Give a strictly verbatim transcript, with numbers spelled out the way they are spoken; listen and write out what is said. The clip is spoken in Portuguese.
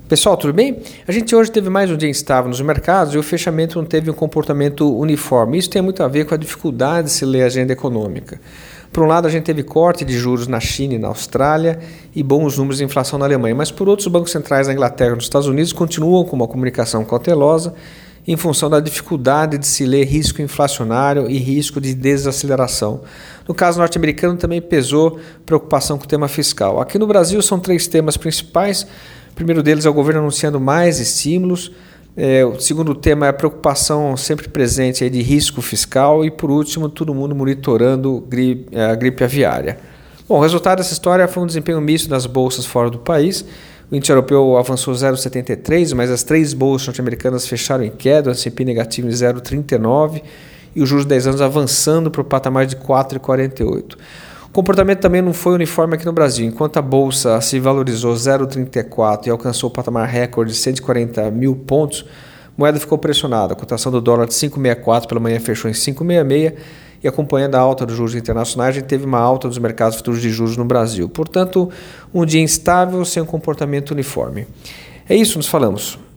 Pessoal, tudo bem? A gente hoje teve mais um dia instável nos mercados e o fechamento não teve um comportamento uniforme. Isso tem muito a ver com a dificuldade de se ler a agenda econômica. Por um lado, a gente teve corte de juros na China e na Austrália e bons números de inflação na Alemanha, mas por outros, os bancos centrais na Inglaterra e nos Estados Unidos continuam com uma comunicação cautelosa em função da dificuldade de se ler risco inflacionário e risco de desaceleração. No caso norte-americano também pesou preocupação com o tema fiscal. Aqui no Brasil são três temas principais. O primeiro deles é o governo anunciando mais estímulos. É, o segundo tema é a preocupação sempre presente aí de risco fiscal. E por último, todo mundo monitorando gripe, a gripe aviária. Bom, o resultado dessa história foi um desempenho misto nas bolsas fora do país. O índice europeu avançou zero vírgula setenta e três, mas as três bolsas norte-americanas fecharam em queda, o S e P negativo em zero vírgula trinta e nove e os juros de dez anos avançando para o patamar de quatro vírgula quarenta e oito. O comportamento também não foi uniforme aqui no Brasil. Enquanto a bolsa se valorizou zero vírgula trinta e quatro e alcançou o patamar recorde de cento e quarenta mil pontos, a moeda ficou pressionada. A cotação do dólar de cinco vírgula sessenta e quatro pela manhã fechou em cinco vírgula sessenta e seis e acompanhando a alta dos juros internacionais, a gente teve uma alta dos mercados futuros de juros no Brasil. Portanto, um dia instável sem um comportamento uniforme. É isso, nos falamos.